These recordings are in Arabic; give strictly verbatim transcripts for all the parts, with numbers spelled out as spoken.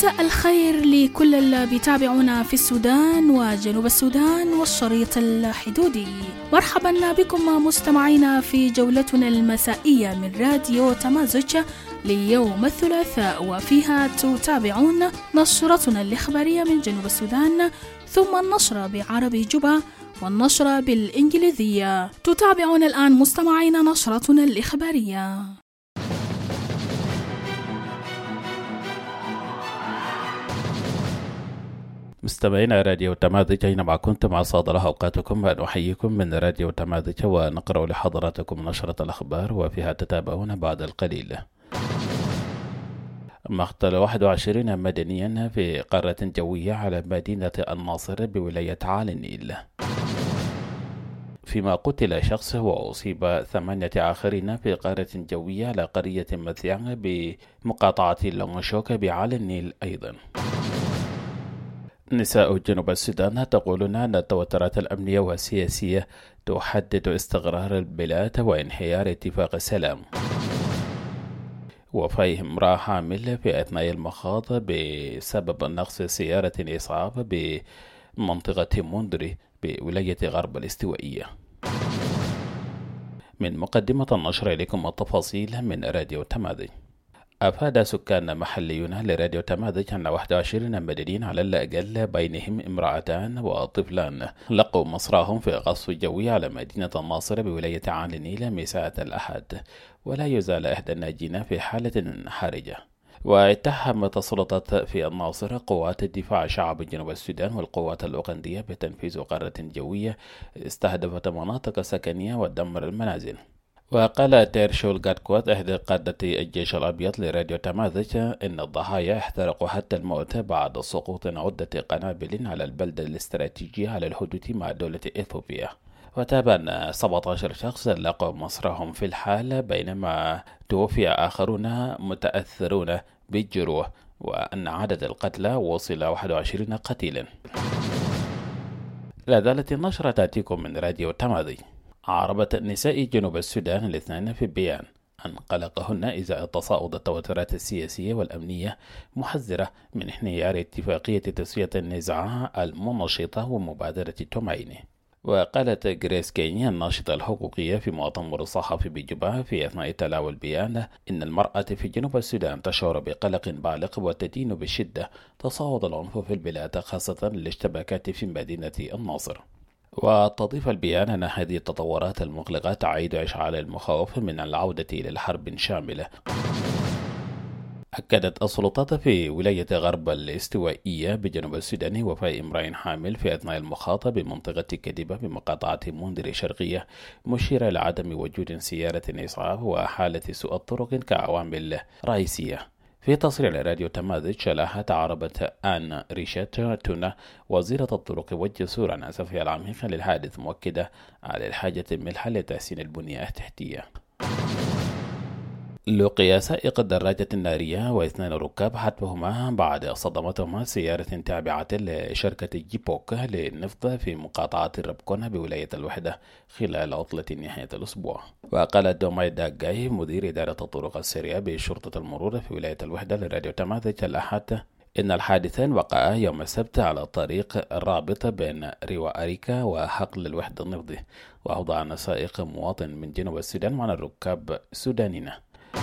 مساء الخير لكل اللي بيتابعونا في السودان وجنوب السودان والشريط الحدودي. مرحبا بكم مستمعينا في جولتنا المسائية من راديو تمازج ليوم الثلاثاء، وفيها تتابعون نشرتنا الإخبارية من جنوب السودان، ثم النشرة بعربي جوبا والنشرة بالإنجليزية. تتابعون الآن مستمعينا نشرتنا الإخبارية. مستمعينا راديو تمازج أينما كنتم، أسعد الله أوقاتكم وأن أحييكم من راديو تمازج، ونقرأ لحضراتكم نشرة الأخبار وفيها تتابعون بعد القليل. مقتل واحد وعشرين مدنيا في قارة جوية على مدينة الناصر بولاية عالي النيل، فيما قتل شخص وأصيب ثمانية آخرين في قارة جوية على قرية مثيان بمقاطعة لونغشوك بعالي النيل أيضا. نساء جنوب السودان تقولون أن التوترات الأمنية والسياسية تحدد استقرار البلاد وانهيار اتفاق السلام. وفاة امرأة حامل في أثناء المخاض بسبب نقص سيارة إسعاف بمنطقة موندري بولاية غرب الاستوائية. من مقدمة النشر إليكم التفاصيل من راديو تمازج. أفاد سكان محليون لراديو تمازج أن واحد وعشرين مدنيين على الأقل بينهم امرأتان وطفلان لقوا مصراهم في غصب جوي على مدينة الناصر بولاية عالي النيل مساء الأحد، ولا يزال إحدى الناجين في حالة حرجة. واتهمت السلطات في الناصر قوات الدفاع شعب جنوب السودان والقوات الأوغندية بتنفيذ قارة جوية استهدفت مناطق سكنية ودمر المنازل. وقال تيرشول غاتكوات إحدى قادة الجيش الأبيض لراديو تمازج إن الضحايا احترقوا حتى الموت بعد سقوط عدة قنابل على البلدة الاستراتيجية على الحدود مع دولة إثيوبيا. وتابع أن سبعة عشر شخص لقوا مصرهم في الحال، بينما توفي آخرون متأثرون بالجروح، وأن عدد القتلى وصل واحد وعشرين قتيلا. لا زالت النشرة تأتيكم من راديو تمازج. عربت نساء جنوب السودان الاثنين في بيان أن قلقهن إزاء تصاعد التوترات السياسية والأمنية، محذرة من انهيار اتفاقية تسوية النزاع المنشطة ومبادرة تومايني. وقالت غريس كيني الناشطة الحقوقية في مؤتمر الصحفي بجوبا في أثناء تلاوى البيان إن المرأة في جنوب السودان تشعر بقلق بالغ وتدين بشدة تصاعد العنف في البلاد، خاصة الاشتباكات في مدينة الناصر. وتضيف البيان أن هذه التطورات المقلقة تعيد إشعال المخاوف من العودة إلى الحرب شاملة. أكدت السلطات في ولاية غرب الاستوائية بجنوب السودان وفاة امرأة حامل في أثناء المخاطة بمنطقة كديبة بمقاطعة موندري شرقية، مشيرة لعدم وجود سيارة إسعاف وحالة سوء الطرق كعوامل رئيسية. في تصريح لراديو تمازج شلاحت عربة آن ريشات تونا وزيرة الطرق والجسور عن أسفها العميق للحادث، مؤكدة على الحاجة الملحة لتحسين البنية التحتية. لقي سائق الدراجة النارية واثنين ركاب حتفهما بعد صدمتهما سيارة تابعة لشركة جيبوك للنفط في مقاطعة الربكونة بولاية الوحدة خلال عطلة نهاية الأسبوع. وقال دوماي داغاي مدير إدارة الطرق السريعة بشرطة المرور في ولاية الوحدة لراديو تمازج الأحد إن الحادثان وقعا يوم السبت على الطريق الرابط بين ريوا أريكا وحقل الوحدة النفطي، وأوضع أن سائق مواطن من جنوب السودان مع الركاب سودانيين.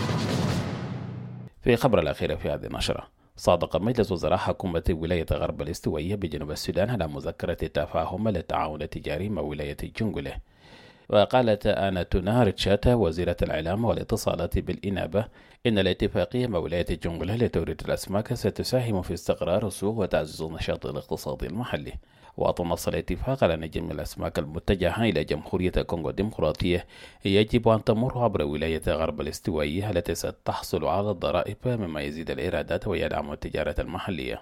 في خبر الأخير في هذه النشرة، صادق مجلس وزراء حكومة ولاية غرب الاستوائية بجنوب السودان على مذكرة تفاهم للتعاون التجاري مع ولاية جنجولة. وقالت آنا تونا ريتشاتا وزيرة الإعلام والاتصالات بالإنابة إن الاتفاقية مع ولاية جنجولة لتوريد الأسماك ستساهم في استقرار السوق وتعزيز النشاط الاقتصادي المحلي. وتنص الاتفاق على أن جميع الأسماك المتجهة إلى جمهورية الكونغو الديمقراطية يجب أن تمر عبر ولاية غرب الاستوائية التي ستحصل على الضرائب، مما يزيد الإيرادات ويدعم التجارة المحلية.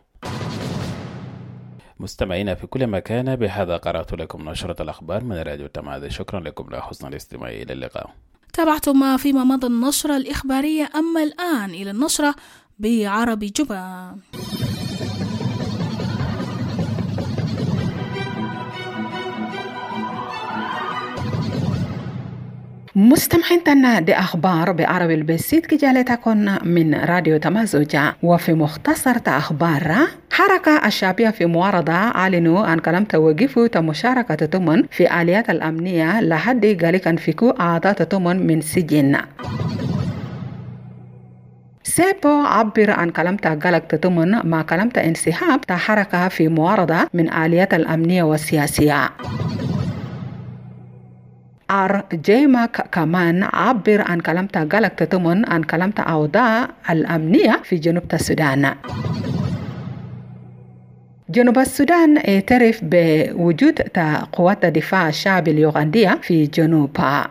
مستمعينا في كل مكان، بهذا قرأت لكم نشرة الأخبار من راديو تمازج. شكرا لكم لحسن الاستماع. إلى اللقاء. تابعتم فيما مضى النشرة الإخبارية، أما الآن إلى النشرة بعربي جوبا. مستمعين تنا دي أخبار بعربي البسيط كجالتكن من راديو تمازوجة. وفي مختصر أخبار حركة الشعبية في معارضة أعلنوا عن كلام توقفوا مشاركة تمن في آليات الأمنية لحد قالك أنفكوا أعضاء تمن من سجن. سيبو عبر عن كلامته قالك تتمن مع كلامته انسحاب حركة في معارضة من آليات الأمنية والسياسية. ار جيماك كمان عبر عن كلامته قالك تتمن عن كلامته أوضاع الأمنية في جنوب السودان. جنوب السودان اعترف بوجود قوات الدفاع الشعبي اليوغندية في جنوبها.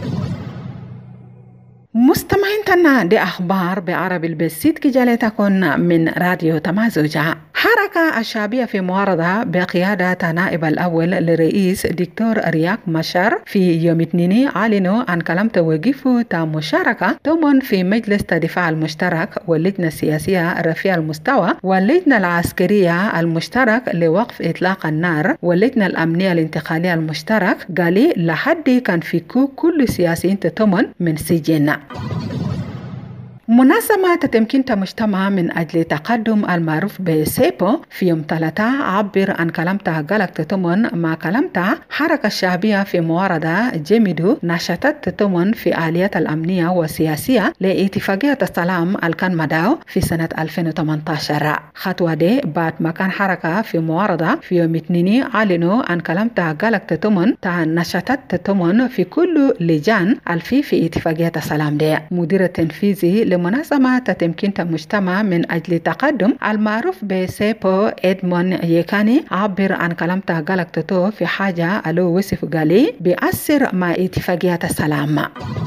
مستمعين تنا دي أخبار بعربي البسيط كجالتكن من راديو تمازوجة. حركة الشعبية في معارضة بقيادة نائب الأول لرئيس دكتور رياك مشار في يوم اثنين أعلنوا عن كلام توقيفه تام مشاركة تمن في مجلس الدفاع المشترك واللجنة السياسية رفيع المستوى واللجنة العسكرية المشترك لوقف إطلاق النار واللجنة الأمنية الانتقالية المشترك قالي لحد كان فيكو كل سياسيين تتمن من سجن. منظمة تمكين مجتمع من أجل تقدم المعروف بسيبو في يوم ثلاثة عبر عن كلامته قالك تتمن مع كلامته حركة الشعبية في معارضة جميدو نشطت تتمن في آليات الأمنية والسياسية لاتفاقية السلام الكان مداو في سنة ألفين وثمانية عشر. خطوة دي بعد ما كان حركة في معارضة في يوم اثنين أعلنوا عن كلامته قالك تتمن تا نشطت تتمن في كل لجان الفي في اتفاقية السلام دي. مدير التنفيذي منظمة تمكين المجتمع من أجل تقدم المعروف بسيبو إدمون يكاني عبر عن كلامته قالك تتو في حاجة ألو وصف قالي بأثر مع اتفاقية السلام.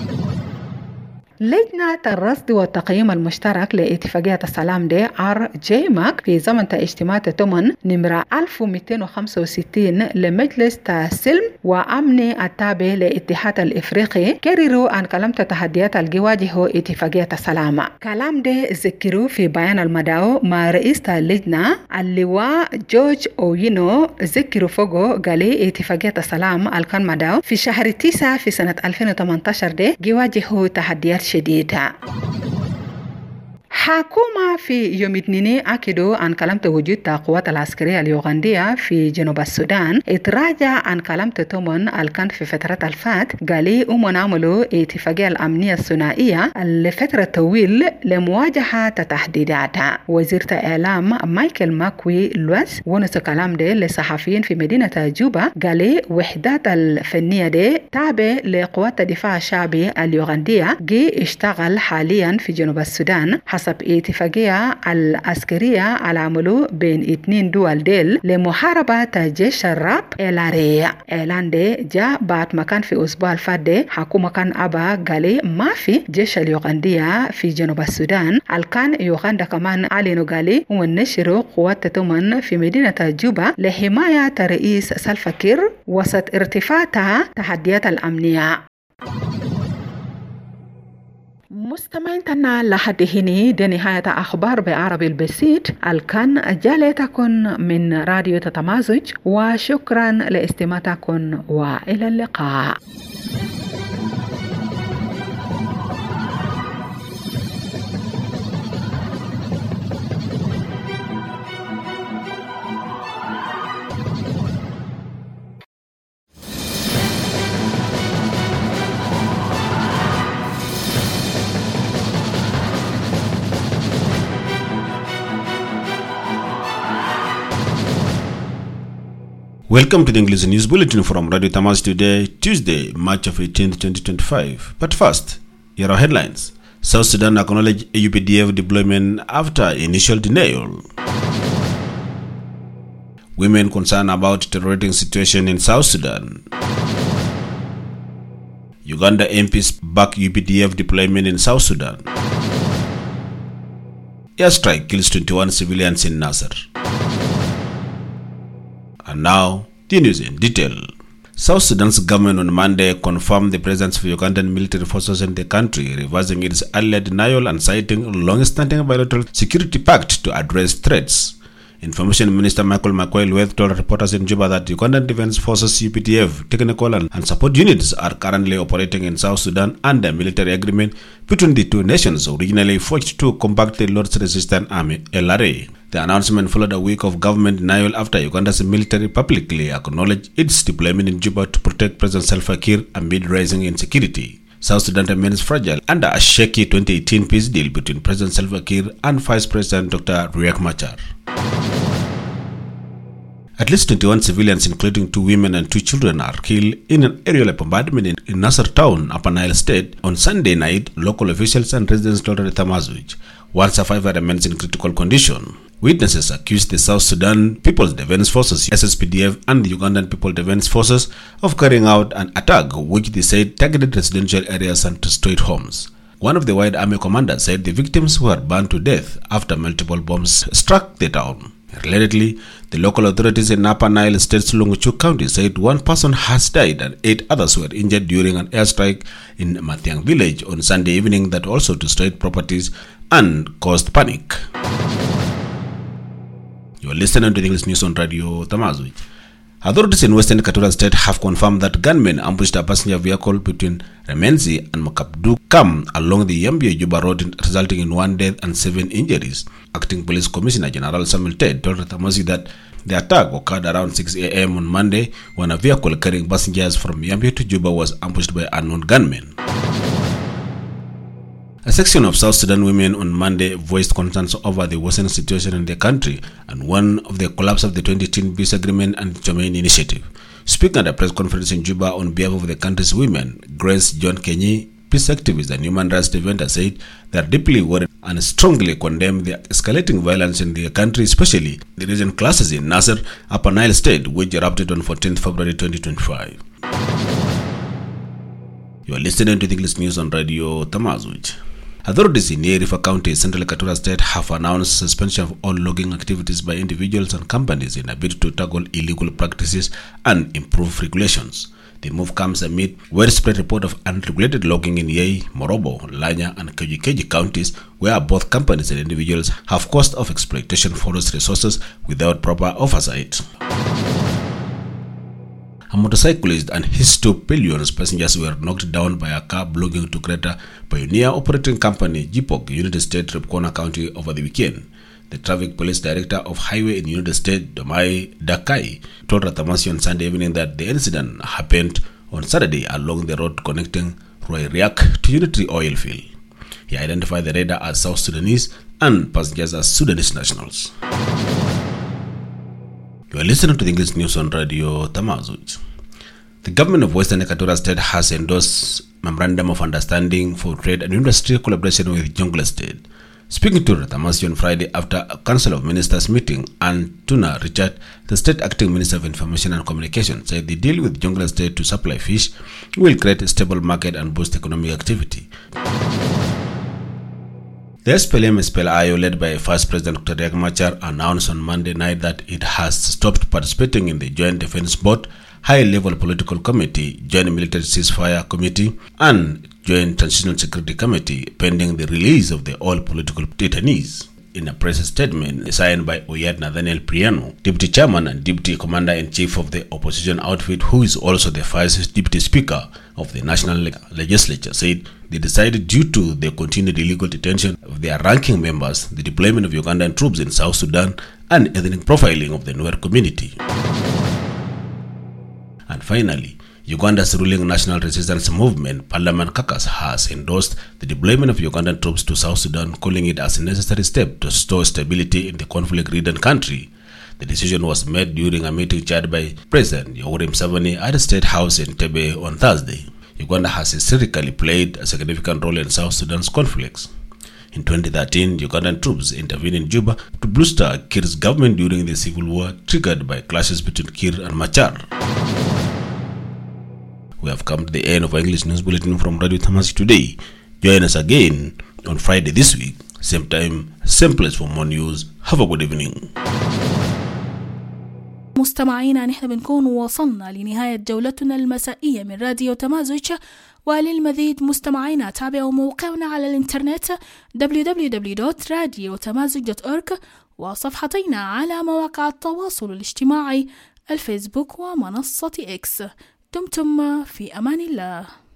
لجنة الرصد والتقييم المشترك لاتفاقية السلام دي ار جيماك في زمن اجتماع تمن نمرة ألف ومئتين وخمسة وستين لمجلس السلم وأمن التابع للاتحاد الإفريقي كرروا عن كلام تحديات الجواجه اتفاقية السلام. كلام دي ذكروا في بيان المداو مع رئيس اللجنة اللواء جورج أوينو ذكروا فوقه قالي اتفاقية السلام الكان مداو في شهر تسعة في سنة ألفين وثمانية عشر دي جواجه تحديات شديدة. حكومة في يوم اثنين أكدوا عن كلام وجود القوات العسكرية اليوغندية في جنوب السودان اتراجع عن كلام تمن الكان في فترة الفات قالي أمون عملوا اتفاقية الأمنية الثنائية لفترة طويل لمواجهة تحديداتها. وزير الإعلام مايكل ماكوي لويس ونسو كلام دي للصحفيين في مدينة جوبا قالي وحدات الفنية دي تابع لقوات الدفاع الشعبي اليوغندية جي اشتغل حاليا في جنوب السودان حسب اتفاقية العسكرية العملو بين اثنين دول ديل لمحاربة جيش الراب إلاري. إعلان دي جاء بعد ما كان في أسبوع الفات دي حكومة كان أبا قالي ما في جيش اليوغندية في جنوب السودان. الكان يوغندا كمان أعلنوا قالي ونشروا قوات تمن في مدينة جوبا لحماية رئيس سلفا كير وسط ارتفاع تحديات الأمنية. مستمعين تنا لحد هنا دي نهاية أخبار بعربي البسيط الكان جالتكن من راديو تتمازج وشكرا لاستماعتكم وإلى اللقاء. Welcome to the English News Bulletin from Radio Tamas today, Tuesday, March of eighteenth, twenty twenty-five. But first, here are headlines. South Sudan acknowledge A U P D F deployment after initial denial. Women concerned about terrorism situation in South Sudan. Uganda M Ps back U P D F deployment in South Sudan. Airstrike kills twenty-one civilians in Nasser. And now, the news in detail. South Sudan's government on Monday confirmed the presence of Ugandan military forces in the country, reversing its earlier denial and citing a long-standing bilateral security pact to address threats. Information Minister Michael Makwei told reporters in Juba that Ugandan Defense Forces U P D F technical and support units are currently operating in South Sudan under a military agreement between the two nations originally forged to combat the Lord's Resistance Army L R A. The announcement followed a week of government denial after Uganda's military publicly acknowledged its deployment in Juba to protect President Salva Kiir amid rising insecurity. South Sudan remains fragile under a shaky twenty eighteen peace deal between President Salva Kiir and Vice President Doctor Riek Machar. At least twenty-one civilians, including two women and two children, are killed in an aerial bombardment in, in Nasser Town, Upper Nile State, on Sunday night, local officials and residents told Tamazuj. One survivor remains in critical condition. Witnesses accused the South Sudan People's Defense Forces, S S P D F, and the Ugandan People's Defense Forces of carrying out an attack which they said targeted residential areas and destroyed homes. One of the White Army commanders said the victims were burned to death after multiple bombs struck the town. Relatedly, the local authorities in Upper Nile State's Lunguchu County said one person has died and eight others were injured during an airstrike in Mathiang village on Sunday evening that also destroyed properties and caused panic. You are listening to the English News on Radio Tamazuj. Authorities in Western Equatorial State have confirmed that gunmen ambushed a passenger vehicle between Remenzi and Makabdu Kam along the Yambio-Juba road, resulting in one death and seven injuries. Acting Police Commissioner General Samuel Ted told Tamazuj that the attack occurred around six a m on Monday when a vehicle carrying passengers from Yambio to Juba was ambushed by unknown gunmen. A section of South Sudan women on Monday voiced concerns over the worsening situation in the country and one of the collapse of the twenty eighteen peace agreement and the Chomein initiative. Speaking at a press conference in Juba on behalf of the country's women, Grace John Kenyi, peace activist and human rights defender, said they are deeply worried and strongly condemn the escalating violence in the country, especially the recent clashes in Nasser, Upper Nile State, which erupted on fourteenth February twenty twenty-five. You are listening to the English News on Radio Tamazuj. Authorities in River County, Central Equatorial State, have announced suspension of all logging activities by individuals and companies in a bid to tackle illegal practices and improve regulations. The move comes amid widespread report of unregulated logging in Yei, Morobo, Lanya, and Kejikeji counties, where both companies and individuals have cost of exploitation forest resources without proper oversight. A motorcyclist and his two pillions passengers were knocked down by a car belonging to Greater Pioneer Operating Company, G P O C, United States, Ripkona County over the weekend. The Traffic Police Director of Highway in United States, Domai Dakai, told Ratamasi on Sunday evening that the incident happened on Saturday along the road connecting Roy-Riak to Unity Oil Field. He identified the rider as South Sudanese and passengers as Sudanese nationals. You are listening to the English News on Radio Tamazuj. The government of Western Equatorial State has endorsed Memorandum of Understanding for Trade and Industry Collaboration with Jonglei State. Speaking to Ratamasi on Friday after a Council of Ministers meeting, Antuna Richard, the State Acting Minister of Information and Communication, said the deal with Jonglei State to supply fish will create a stable market and boost economic activity. The S P L M S P L I O, led by Vice President Doctor Riek Machar, announced on Monday night that it has stopped participating in the Joint Defense Board, High-Level Political Committee, Joint Military Ceasefire Committee, and Joint Transitional Security Committee, pending the release of the all political detainees. In a press statement signed by Oyad Nathaniel Priano, Deputy Chairman and Deputy Commander-in-Chief of the opposition outfit, who is also the Vice Deputy Speaker of the National Legislature, said they decided, due to the continued illegal detention of their ranking members, the deployment of Ugandan troops in South Sudan, and ethnic profiling of the Nuer community. And finally, Uganda's ruling National Resistance Movement, Parliament Caucus, has endorsed the deployment of Ugandan troops to South Sudan, calling it as a necessary step to restore stability in the conflict-ridden country. The decision was made during a meeting chaired by President Yoweri Museveni at the State House in Entebbe on Thursday. Uganda has historically played a significant role in South Sudan's conflicts. In twenty thirteen, Ugandan troops intervened in Juba to bolster Kiir's government during the civil war triggered by clashes between Kiir and Machar. We have come to the end of our English News Bulletin from Radio Tamazuj today. Join us again on Friday this week, same time, same place for more news. Have a good evening. مستمعينا، نحن بنكون وصلنا لنهاية جولتنا المسائية من راديو تمازج، وللمزيد مستمعينا تابعوا موقعنا على الانترنت دبليو دبليو دبليو دوت راديو تمازج دوت أورج، وصفحتينا على مواقع التواصل الاجتماعي الفيسبوك ومنصة إكس. دمتم في أمان الله.